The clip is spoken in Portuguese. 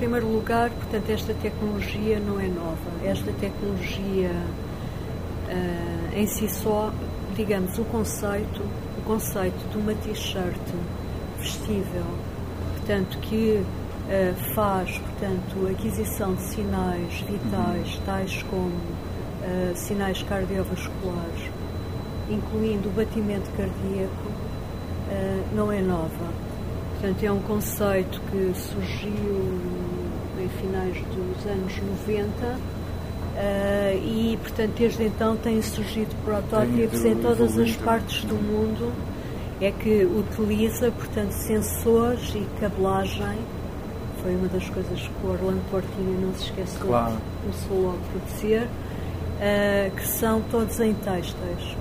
primeiro lugar, portanto, esta tecnologia não é nova. Esta tecnologia em si só, digamos, o conceito de uma t-shirt vestível, portanto, que faz, portanto, a aquisição de sinais vitais, tais como sinais cardiovasculares, incluindo o batimento cardíaco, não é nova. Portanto, é um conceito que surgiu em finais dos anos 90 e, portanto, desde então têm surgido protótipos em todas as partes do mundo, é que utiliza, portanto, sensores e cabelagem. Foi uma das coisas que o Orlando Portinho não se esqueceu, começou logo a dizer, que são todos em têxteis.